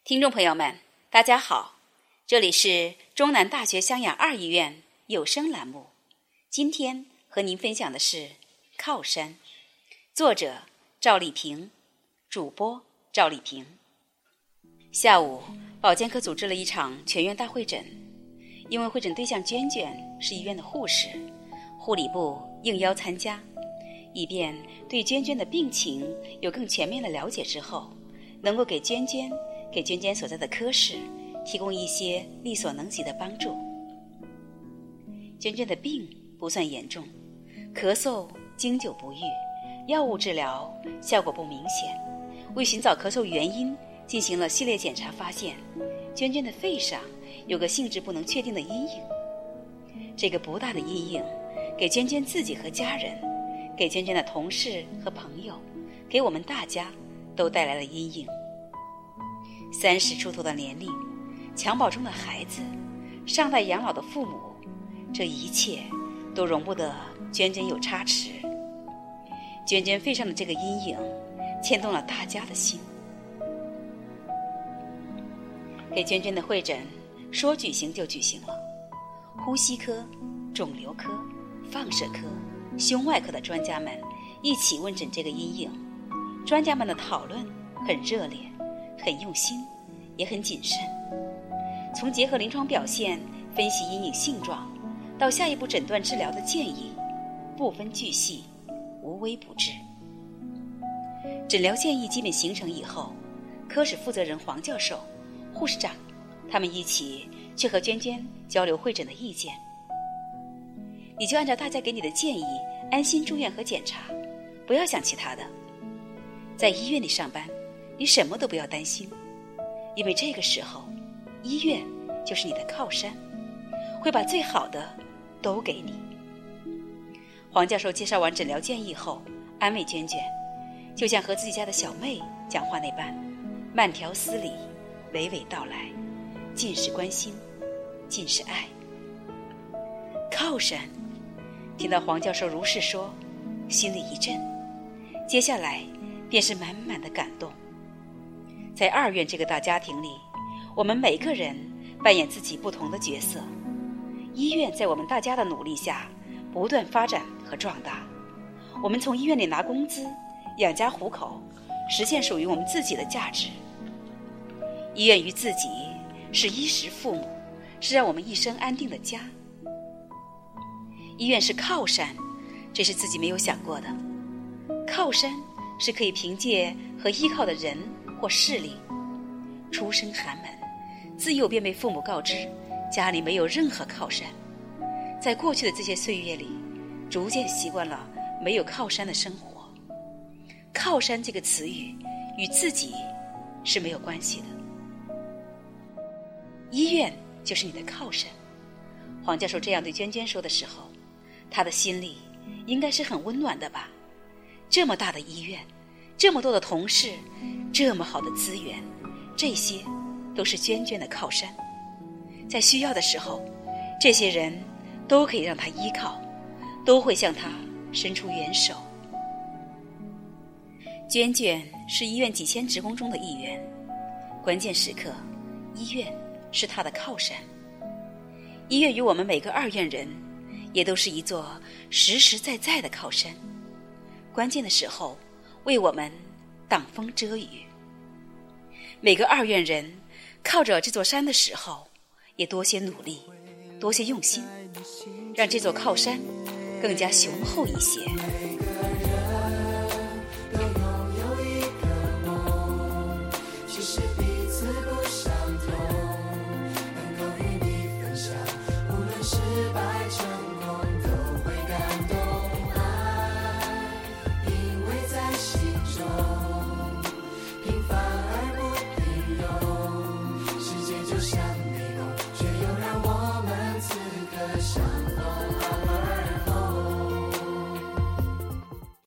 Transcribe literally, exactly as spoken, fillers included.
听众朋友们，大家好，这里是中南大学湘雅二医院有声栏目。今天和您分享的是靠山，作者赵丽萍，主播赵丽萍。下午，保健科组织了一场全院大会诊，因为会诊对象娟娟是医院的护士，护理部应邀参加，以便对娟娟的病情有更全面的了解之后，能够给娟娟给娟娟所在的科室提供一些力所能及的帮助。娟娟的病不算严重，咳嗽经久不愈，药物治疗效果不明显。为寻找咳嗽原因，进行了系列检查，发现娟娟的肺上有个性质不能确定的阴影。这个不大的阴影给娟娟自己和家人，给娟娟的同事和朋友，给我们大家都带来了阴影。三十出头的年龄，襁褓中的孩子，尚待养老的父母，这一切都容不得娟娟有差池。娟娟肺上的这个阴影牵动了大家的心。给娟娟的会诊说举行就举行了，呼吸科、肿瘤科、放射科、胸外科的专家们一起问诊这个阴影。专家们的讨论很热烈，很用心，也很谨慎。从结合临床表现分析阴影性状，到下一步诊断治疗的建议，不分巨细，无微不至。诊疗建议基本形成以后，科室负责人黄教授、护士长他们一起去和娟娟交流会诊的意见。你就按照大家给你的建议安心住院和检查，不要想其他的。在医院里上班，你什么都不要担心，因为这个时候医院就是你的靠山，会把最好的都给你。黄教授介绍完诊疗建议后，安慰娟娟，就像和自己家的小妹讲话那般，慢条斯理，娓娓道来，尽是关心，尽是爱。靠山，听到黄教授如是说，心里一震，接下来便是满满的感动。在二院这个大家庭里，我们每个人扮演自己不同的角色。医院在我们大家的努力下不断发展和壮大，我们从医院里拿工资养家糊口，实现属于我们自己的价值。医院于自己是衣食父母，是让我们一生安定的家。医院是靠山，这是自己没有想过的。靠山是可以凭借和依靠的人或势力。出身寒门，自幼便被父母告知家里没有任何靠山。在过去的这些岁月里，逐渐习惯了没有靠山的生活。靠山这个词语与自己是没有关系的。医院就是你的靠山。黄教授这样对娟娟说的时候，他的心里应该是很温暖的吧。这么大的医院，这么多的同事，这么好的资源，这些都是娟娟的靠山。在需要的时候，这些人都可以让他依靠，都会向他伸出援手。娟娟是医院几千职工中的一员，关键时刻，医院是他的靠山。医院与我们每个二院人，也都是一座实实在在的靠山。关键的时候，为我们挡风遮雨。每个二院人靠着这座山的时候，也多些努力，多些用心，让这座靠山更加雄厚一些。